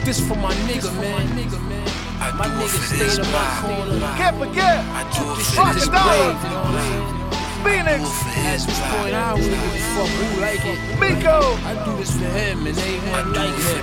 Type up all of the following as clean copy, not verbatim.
This for my nigga, man. My nigga stayed in my corner. Can't forget. Rockefeller. Phoenix. At this point, I don't really give a fuck who like it. Miko. I do this for him and they want like him.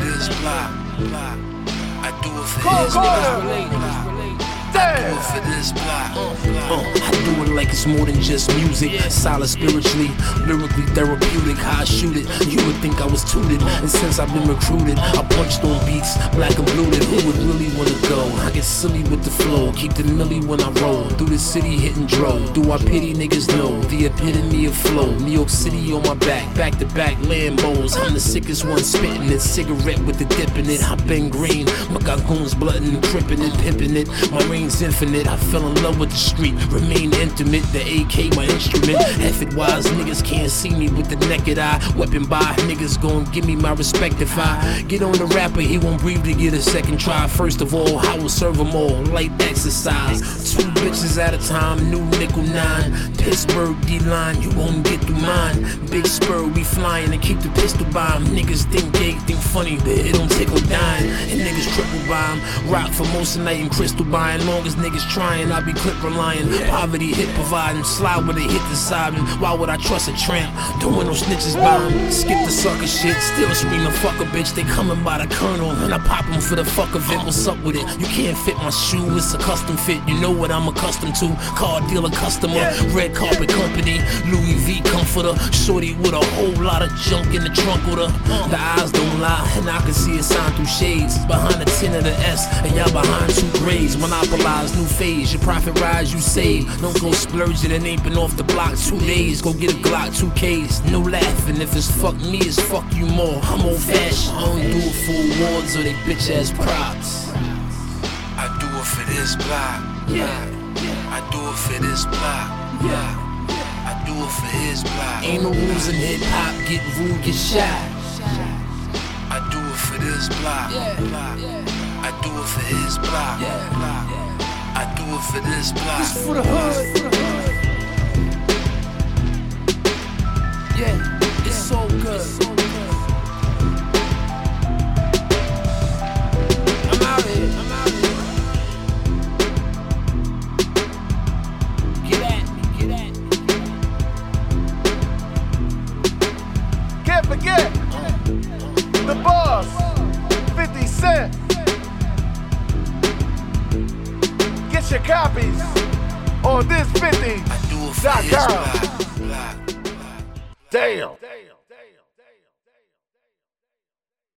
I do it for Cold this Corner. block. Damn. For this block. I do it like it's more than just music. Solid spiritually, lyrically therapeutic. How I shoot it, you would think I was tutored. And since I've been recruited, I punched on beats, black and blued. Who would really wanna go? I get silly with the flow, keep the milli when I roll. Through the city hitting dro. Do I pity niggas? No. The epitome of flow. New York City on my back to back Lambos. I'm the sickest one spitting it. Cigarette with the dip in it. I been green, my goons bloodin', crippin' it, pimpin' it. My reign's infinite. I fell in love with the street, remain intimate. The AK, my instrument. F it wise, niggas can't see me with the naked eye. Weapon by niggas gon' give me my respect. If I get on the rapper, he won't breathe to get a second try. First of all, I will serve them all. Light exercise, 2 bitches at a time. New nickel 9. Pittsburgh D-line, you won't get through mine. Big spur, we flying and keep the pistol by 'em. Niggas think gay, think funny, but it don't tickle dime. And niggas triple by 'em. Rock for most of the night and crystal buying. Long as niggas trying, I be clip relying. Poverty hit providing, slide when they hit the side. And why would I trust a tramp? Don't want no snitches by 'em. Skip the sucker shit, still screaming fuck a bitch. They coming by the colonel, and I pop 'em for the fuck of it. What's up with it? You can't fit my shoe, it's a custom fit. You know what I'm accustomed to. Car dealer customer, red carpet company, Louis V comforter. Shorty with a whole lot of junk in the trunk with her. The eyes don't lie, and I can see it sign through shades. Behind the 10 of the S, and y'all behind 2 grades. Monopolize new phase, your profit rise, you save. Don't go splurging, it ain't been off the block 2 days. Go get a Glock 2Ks, no laughing. If it's fuck me, it's fuck you more. I'm old fashioned, I don't do it for awards or they bitch ass props. I do it for this block. I do it for this block. I do it for his block. Ain't no rules in hip hop, get rude, get shot. I do it for this block. I do it for his block. I do it for this block. This for the hood. Yeah, it's so good. I'm out here. Get at me. Can't forget. The boss. 50 Cent. Get your copies on this 50.com. I do it for his block. Damn.